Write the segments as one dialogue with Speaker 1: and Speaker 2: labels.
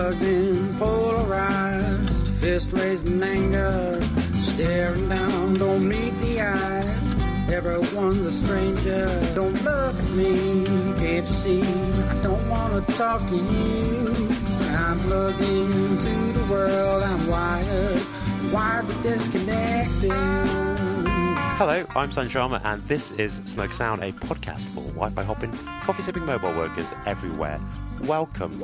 Speaker 1: plugged in, polarized, fist raised in anger, staring down, don't meet the eyes. Everyone's a stranger, don't look at me, can't you see? I don't want to talk to you. I'm plugged into the world, I'm wired but disconnected.
Speaker 2: Hello, I'm San Sharma, and this is Snug Sound, a podcast for Wi-Fi hopping, coffee-sipping mobile workers everywhere. Welcome.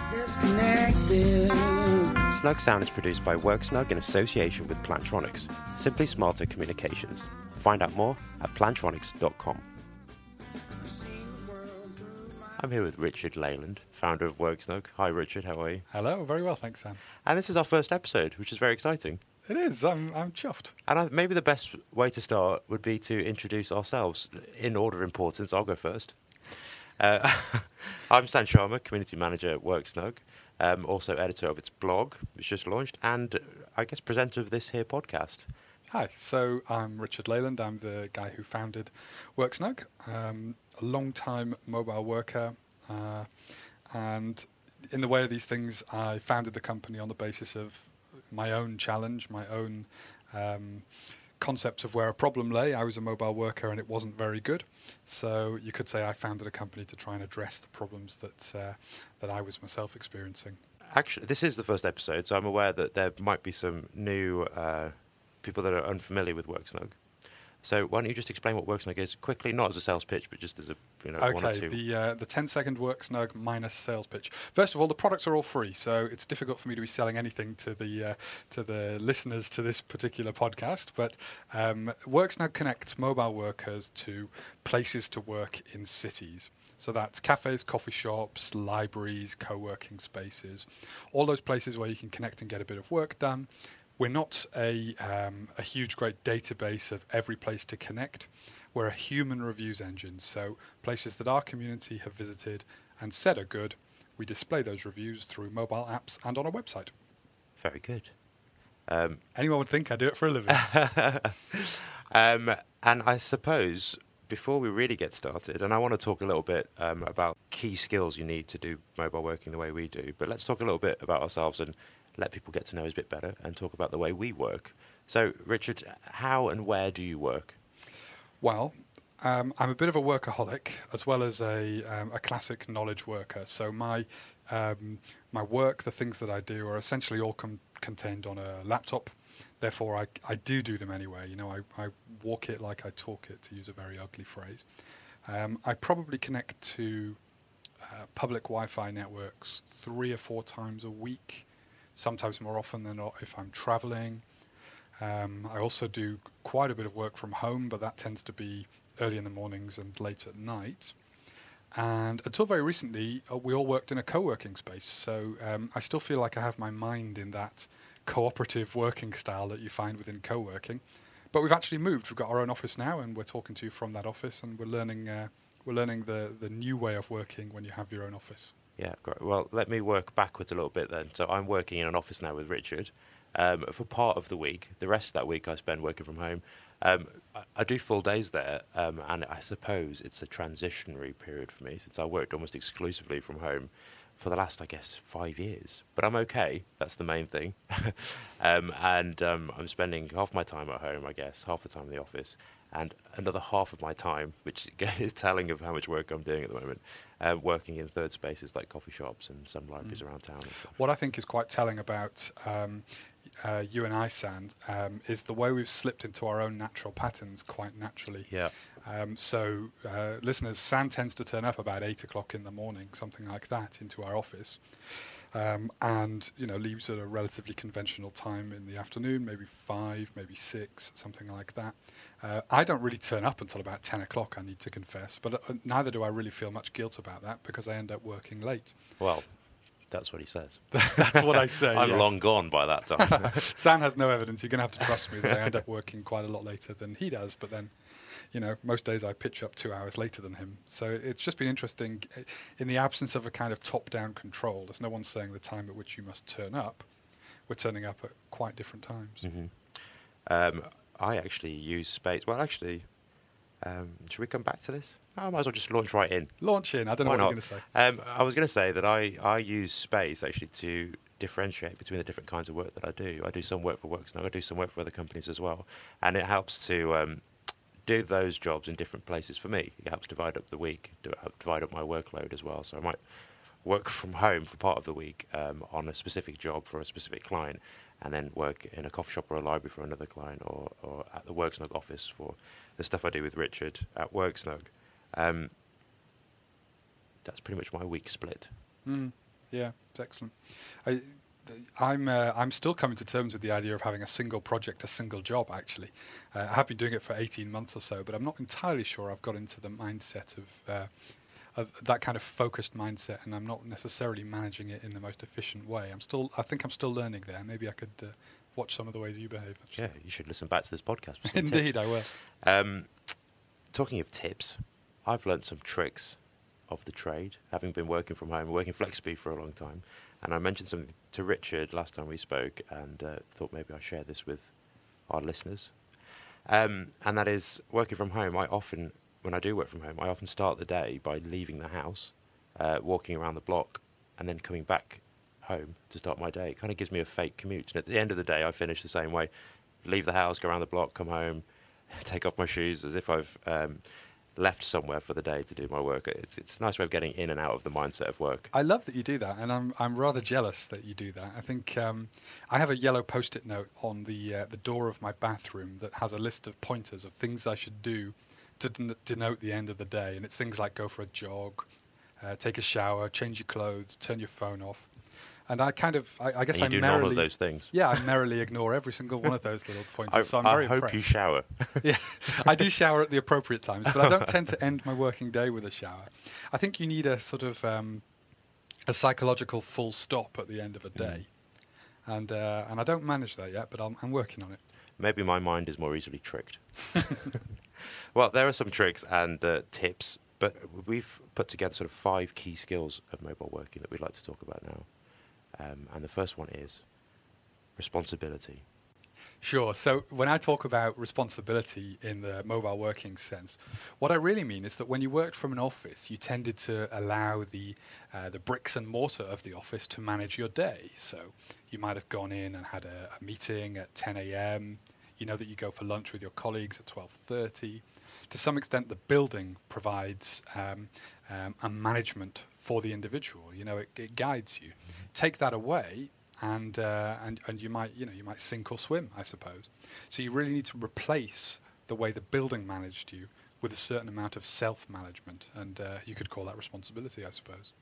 Speaker 2: Snug Sound is produced by WorkSnug in association with Plantronics, simply smarter communications. Find out more at plantronics.com. I'm here with Richard Leyland, founder of WorkSnug. Hi Richard, how are you?
Speaker 3: Hello, very well, thanks Sam.
Speaker 2: And this is our first episode, which is very exciting.
Speaker 3: It is, I'm chuffed.
Speaker 2: And maybe the best way to start would be to introduce ourselves in order of importance. I'll go first. I'm San Sharma, community manager at WorkSnug, also editor of its blog, which just launched, and I guess presenter of this here podcast.
Speaker 3: Hi, so I'm Richard Leyland. I'm the guy who founded WorkSnug, a long-time mobile worker, and in the way of these things, I founded the company on the basis of my own challenge, my own concepts of where a problem lay. I was a mobile worker and it wasn't very good. So you could say I founded a company to try and address the problems that I was myself experiencing.
Speaker 2: Actually, this is the first episode, so I'm aware that there might be some new people that are unfamiliar with WorkSnug. So why don't you just explain what WorkSnug is quickly, not as a sales pitch, but just as a one or two.
Speaker 3: Okay, the 10-second WorkSnug minus sales pitch. First of all, the products are all free, so it's difficult for me to be selling anything to the listeners to this particular podcast. But WorkSnug connects mobile workers to places to work in cities. So that's cafes, coffee shops, libraries, co-working spaces, all those places where you can connect and get a bit of work done. We're not a huge, great database of every place to connect. We're a human reviews engine, so places that our community have visited and said are good, we display those reviews through mobile apps and on our website.
Speaker 2: Very good.
Speaker 3: Anyone would think I do it for a living.
Speaker 2: And I suppose before we really get started, and I want to talk a little bit about key skills you need to do mobile working the way we do, but let's talk a little bit about ourselves and let people get to know us a bit better and talk about the way we work. So, Richard, how and where do you work?
Speaker 3: Well, I'm a bit of a workaholic as well as a classic knowledge worker. So my work, the things that I do, are essentially all contained on a laptop. Therefore, I do them anyway. You know, I walk it like I talk it, to use a very ugly phrase. I probably connect to public Wi-Fi networks 3 or 4 times a week. Sometimes more often than not if I'm traveling. I also do quite a bit of work from home, but that tends to be early in the mornings and late at night. And until very recently, we all worked in a co-working space. So I still feel like I have my mind in that cooperative working style that you find within co-working. But we've actually moved. We've got our own office now, and we're talking to you from that office, and we're learning the new way of working when you have your own office.
Speaker 2: Yeah, great. Well, let me work backwards a little bit then. So I'm working in an office now with Richard for part of the week. The rest of that week I spend working from home. I do full days there, and I suppose it's a transitionary period for me since I worked almost exclusively from home for the last, I guess, 5 years. But I'm okay. That's the main thing. I'm spending half my time at home, I guess, half the time in the office, and another half of my time, which is telling of how much work I'm doing at the moment, working in third spaces like coffee shops and some libraries around town.
Speaker 3: What I think is quite telling about you and I, San, is the way we've slipped into our own natural patterns quite naturally.
Speaker 2: Yeah.
Speaker 3: So listeners, San tends to turn up about 8 o'clock in the morning, something like that, into our office. And leaves at a relatively conventional time in the afternoon, maybe 5, maybe 6, something like that. I don't really turn up until about 10 o'clock, I need to confess, but neither do I really feel much guilt about that because I end up working late.
Speaker 2: Well, that's what he says.
Speaker 3: That's what I say.
Speaker 2: I'm
Speaker 3: yes.
Speaker 2: long gone by that time.
Speaker 3: Sam has no evidence. You're going to have to trust me that I end up working quite a lot later than he does, but then most days I pitch up 2 hours later than him. So it's just been interesting. In the absence of a kind of top-down control, there's no one saying the time at which you must turn up. We're turning up at quite different times.
Speaker 2: Mm-hmm. I actually use space. Well, actually, Should we come back to this? I might as well just launch right in.
Speaker 3: Launch in. I don't know
Speaker 2: Why
Speaker 3: what you're
Speaker 2: not?
Speaker 3: going to say.
Speaker 2: I was going to say that I use Space actually to differentiate between the different kinds of work that I do. I do some work for Worksnog, I do some work for other companies as well, and it helps to do those jobs in different places for me. It helps divide up the week, divide up my workload as well. So I might work from home for part of the week on a specific job for a specific client, and then work in a coffee shop or a library for another client, or at the Worksnog office for the stuff I do with Richard at Worksnog. That's pretty much my week split.
Speaker 3: Yeah, it's excellent. I'm still coming to terms with the idea of having a single project, a single job, actually. I have been doing it for 18 months or so, but I'm not entirely sure I've got into the mindset of that kind of focused mindset, and I'm not necessarily managing it in the most efficient way. I think I'm still learning there. Maybe I could watch some of the ways you behave. Actually.
Speaker 2: Yeah, you should listen back to this podcast. For some
Speaker 3: Indeed,
Speaker 2: tips.
Speaker 3: I will.
Speaker 2: Talking of tips, I've learnt some tricks of the trade, having been working from home, working flexibly for a long time. And I mentioned something to Richard last time we spoke, and thought maybe I'd share this with our listeners. And that is, working from home, when I do work from home, I often start the day by leaving the house, walking around the block, and then coming back home to start my day. It kind of gives me a fake commute. And at the end of the day, I finish the same way. Leave the house, go around the block, come home, take off my shoes as if I've left somewhere for the day to do my work. It's a nice way of getting in and out of the mindset of work.
Speaker 3: I love that you do that, and I'm rather jealous that you do that. I think I have a yellow Post-it note on the door of my bathroom that has a list of pointers of things I should do to denote the end of the day, and it's things like go for a jog, take a shower, change your clothes, turn your phone off. And I guess I
Speaker 2: do
Speaker 3: merrily,
Speaker 2: none of those things.
Speaker 3: Yeah, I merrily ignore every single one of those little pointers. So I'm very
Speaker 2: I hope
Speaker 3: impressed.
Speaker 2: you shower.
Speaker 3: Yeah, I do shower at the appropriate times, but I don't tend to end my working day with a shower. I think you need a sort of a psychological full stop at the end of a day, and I don't manage that yet, but I'm working on it.
Speaker 2: Maybe my mind is more easily tricked. Well, there are some tricks and tips, but we've put together sort of 5 key skills of mobile working that we'd like to talk about now. And the first one is responsibility.
Speaker 3: Sure. So when I talk about responsibility in the mobile working sense, what I really mean is that when you worked from an office, you tended to allow the bricks and mortar of the office to manage your day. So you might have gone in and had a meeting at 10 a.m. You know that you go for lunch with your colleagues at 12:30. To some extent, the building provides a management for the individual. You know, it guides you. Take that away, and you might sink or swim, I suppose. So you really need to replace the way the building managed you with a certain amount of self-management, and you could call that responsibility, I suppose.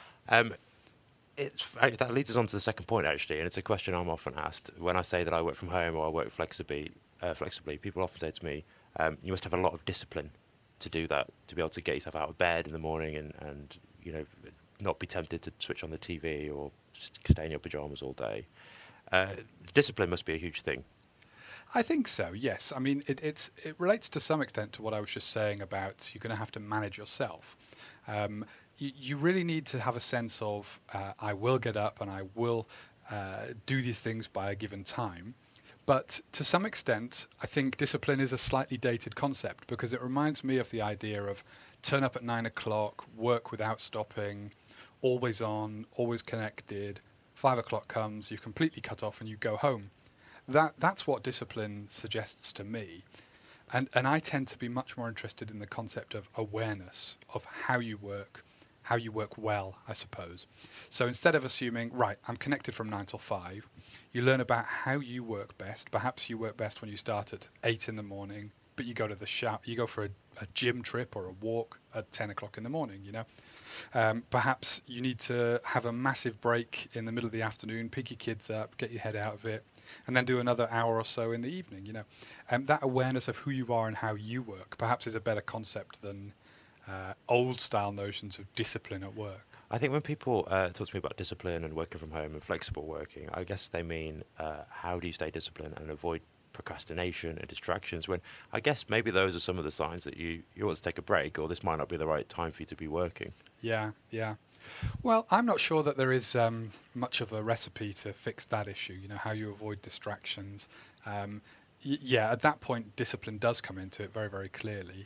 Speaker 2: That leads us on to the second point, actually, and it's a question I'm often asked when I say that I work from home or I work flexibly. People often say to me, you must have a lot of discipline to do that, to be able to get yourself out of bed in the morning and not be tempted to switch on the TV or just stay in your pajamas all day. Discipline must be a huge thing.
Speaker 3: I think so, yes. I mean, it relates to some extent to what I was just saying about you're going to have to manage yourself. You really need to have a sense of I will get up and I will do these things by a given time. But to some extent, I think discipline is a slightly dated concept because it reminds me of the idea of turn up at 9 o'clock, work without stopping, always on, always connected. 5 o'clock comes, you're completely cut off and you go home. That's what discipline suggests to me. And I tend to be much more interested in the concept of awareness of how you work well, I suppose. So instead of assuming, right, I'm connected from 9 till 5, you learn about how you work best. Perhaps you work best when you start at 8 in the morning, but you go to the shower, you go for a gym trip or a walk at 10 o'clock in the morning, Perhaps you need to have a massive break in the middle of the afternoon, pick your kids up, get your head out of it, and then do another hour or so in the evening, That awareness of who you are and how you work perhaps is a better concept than old-style notions of discipline at work.
Speaker 2: I think when people talk to me about discipline and working from home and flexible working, I guess they mean how do you stay disciplined and avoid procrastination and distractions, when I guess maybe those are some of the signs that you want to take a break, or this might not be the right time for you to be working.
Speaker 3: Yeah. Well, I'm not sure that there is much of a recipe to fix that issue, how you avoid distractions. yeah, at that point, discipline does come into it very, very clearly.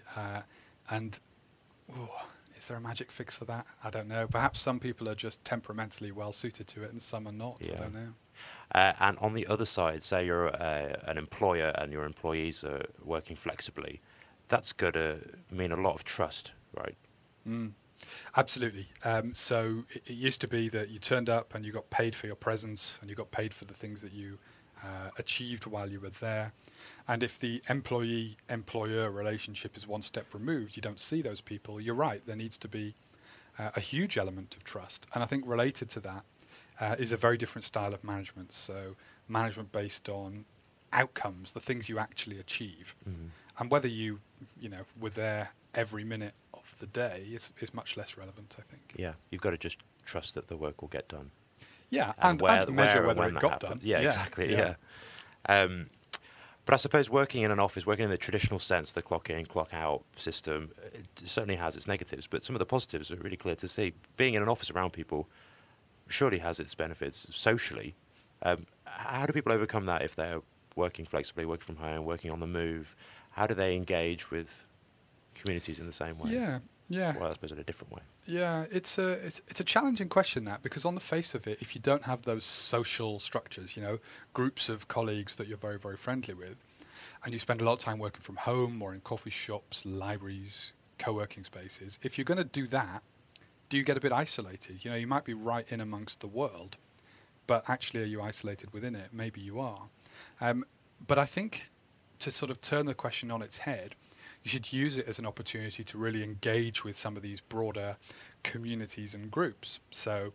Speaker 3: Is there a magic fix for that? I don't know. Perhaps some people are just temperamentally well suited to it and some are not. Yeah. I don't know.
Speaker 2: And on the other side, say you're an employer and your employees are working flexibly, that's got to mean a lot of trust, right?
Speaker 3: Absolutely. So it used to be that you turned up and you got paid for your presence and you got paid for the things that you achieved while you were there. And if the employee-employer relationship is one step removed, you don't see those people. You're right. There needs to be a huge element of trust. And I think related to that is a very different style of management. So management based on outcomes, the things you actually achieve. And whether you were there every minute of the day is much less relevant, I think.
Speaker 2: Yeah, you've got to just trust that the work will get done.
Speaker 3: Yeah, and measure whether it got done.
Speaker 2: Yeah, exactly, yeah. But I suppose working in an office, working in the traditional sense, the clock in, clock out system, it certainly has its negatives, but some of the positives are really clear to see. Being in an office around people surely has its benefits socially. How do people overcome that if they're working flexibly, working from home, working on the move? How do they engage with communities in the same way?
Speaker 3: Yeah.
Speaker 2: Well, I suppose in a different way.
Speaker 3: Yeah, it's a challenging question, that, because on the face of it, if you don't have those social structures, groups of colleagues that you're very, very friendly with, and you spend a lot of time working from home or in coffee shops, libraries, co-working spaces, if you're going to do that, do you get a bit isolated? You might be right in amongst the world, but actually are you isolated within it? Maybe you are. But I think to sort of turn the question on its head, you should use it as an opportunity to really engage with some of these broader communities and groups. So,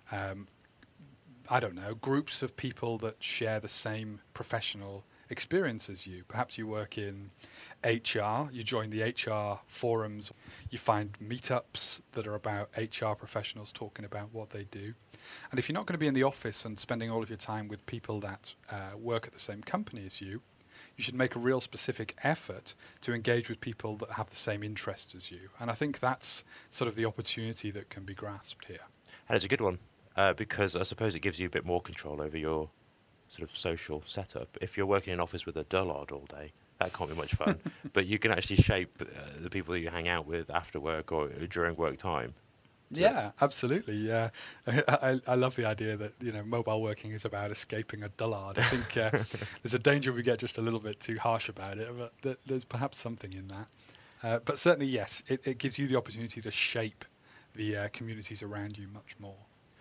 Speaker 3: I don't know, groups of people that share the same professional experience as you. Perhaps you work in HR, you join the HR forums, you find meetups that are about HR professionals talking about what they do. And if you're not going to be in the office and spending all of your time with people that work at the same company as you, you should make a real specific effort to engage with people that have the same interests as you. And I think that's sort of the opportunity that can be grasped here.
Speaker 2: And it's a good one, because I suppose it gives you a bit more control over your sort of social setup. If you're working in an office with a dullard all day, that can't be much fun. But you can actually shape the people that you hang out with after work or during work time.
Speaker 3: Yeah, absolutely. Yeah, I love the idea that mobile working is about escaping a dullard. I think there's a danger we get just a little bit too harsh about it, but there's perhaps something in that. But certainly, yes, it gives you the opportunity to shape the communities around you much more.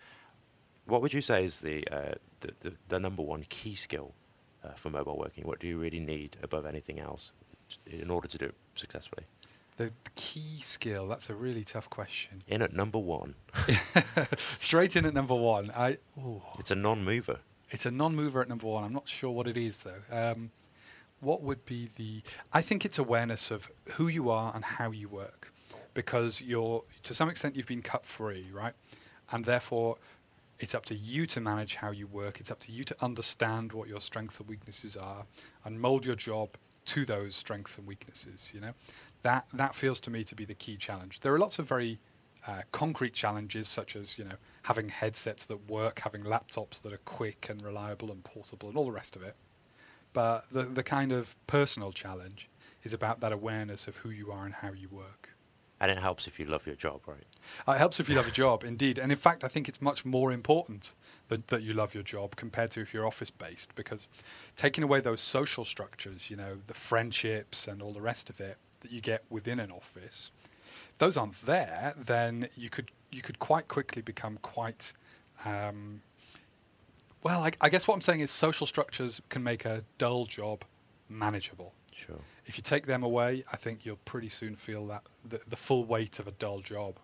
Speaker 2: What would you say is the number one key skill for mobile working? What do you really need above anything else in order to do it successfully?
Speaker 3: The key skill, that's a really tough question.
Speaker 2: In at number one.
Speaker 3: Straight in at number one.
Speaker 2: It's a non-mover.
Speaker 3: It's a non-mover at number one. I'm not sure what it is, though. What would be I think it's awareness of who you are and how you work. Because to some extent, you've been cut free, right? And therefore, it's up to you to manage how you work. It's up to you to understand what your strengths and weaknesses are and mold your job to those strengths and weaknesses, That feels to me to be the key challenge. There are lots of very concrete challenges, such as having headsets that work, having laptops that are quick and reliable and portable, and all the rest of it. But the kind of personal challenge is about that awareness of who you are and how you work.
Speaker 2: And it helps if you love your job, right?
Speaker 3: It helps if you love your job, indeed. And in fact, I think it's much more important that you love your job compared to if you're office-based, because taking away those social structures, the friendships and all the rest of it that you get within an office, those aren't there, then you could quite quickly become quite I guess what I'm saying is social structures can make a dull job manageable.
Speaker 2: Sure.
Speaker 3: If you take them away, I think you'll pretty soon feel that the full weight of a dull job.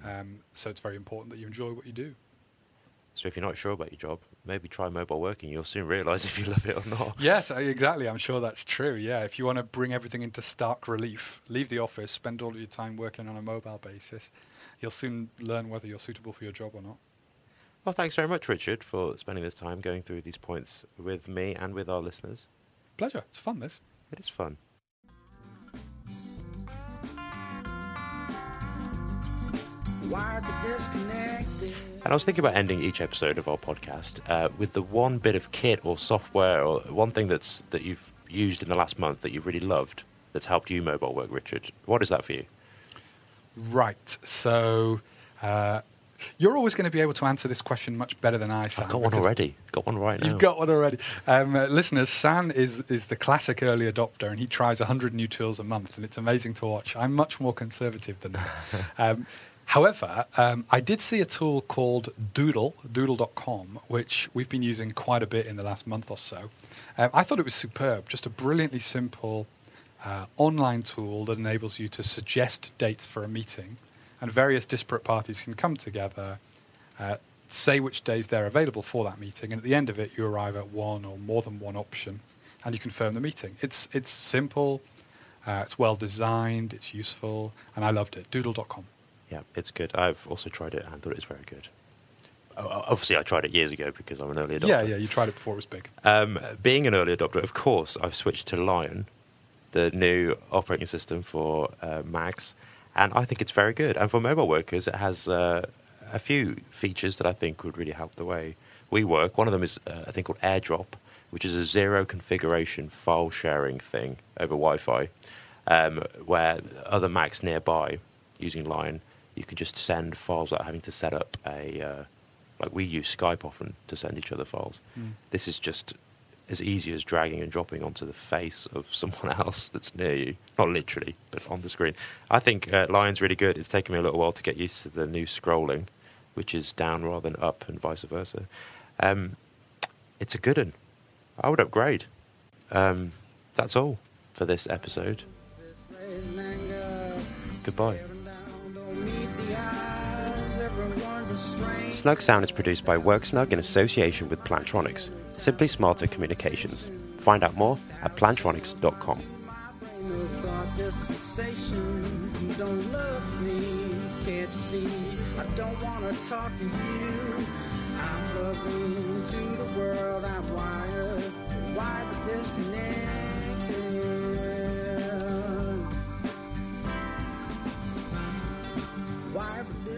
Speaker 3: So it's very important that you enjoy what you do.
Speaker 2: So if you're not sure about your job, maybe try mobile working. You'll soon realise if you love it or not.
Speaker 3: Yes, exactly. I'm sure that's true. Yeah, if you want to bring everything into stark relief, leave the office, spend all of your time working on a mobile basis, you'll soon learn whether you're suitable for your job or not.
Speaker 2: Well, thanks very much, Richard, for spending this time going through these points with me and with our listeners.
Speaker 3: Pleasure. It's fun, this.
Speaker 2: It is fun. And I was thinking about ending each episode of our podcast with the one bit of kit or software or one thing that you've used in the last month that you've really loved that's helped you mobile work, Richard? What is that for you?
Speaker 3: Right. So you're always going to be able to answer this question much better than I, Sam.
Speaker 2: I've got one already. Got one right now.
Speaker 3: You've got one already. Listeners, Sam is the classic early adopter, and he tries 100 new tools a month, and it's amazing to watch. I'm much more conservative than that. However, I did see a tool called Doodle.com, which we've been using quite a bit in the last month or so. I thought it was superb, just a brilliantly simple online tool that enables you to suggest dates for a meeting, and various disparate parties can come together, say which days they're available for that meeting, and at the end of it, you arrive at one or more than one option, and you confirm the meeting. It's simple, it's well designed, it's useful, and I loved it. Doodle.com.
Speaker 2: Yeah, it's good. I've also tried it and thought it was very good. Obviously, I tried it years ago because I'm an early adopter.
Speaker 3: Yeah, you tried it before it was big.
Speaker 2: Being an early adopter, of course, I've switched to Lion, the new operating system for Macs, and I think it's very good. And for mobile workers, it has a few features that I think would really help the way we work. One of them is a thing called AirDrop, which is a zero configuration file sharing thing over Wi-Fi, where other Macs nearby using Lion, you can just send files without having to set up like we use Skype often to send each other files. This is just as easy as dragging and dropping onto the face of someone else that's near you. Not literally, but on the screen. I think Lion's really good. It's taken me a little while to get used to the new scrolling, which is down rather than up and vice versa. It's a good one. I would upgrade. That's all for this episode. Goodbye. Snug Sound is produced by WorkSnug in association with Plantronics, Simply Smarter Communications. Find out more at plantronics.com.
Speaker 1: Don't love me, can't you see? I don't want to talk to you. I'm plugged into the world, I'm wired but disconnected. Wired but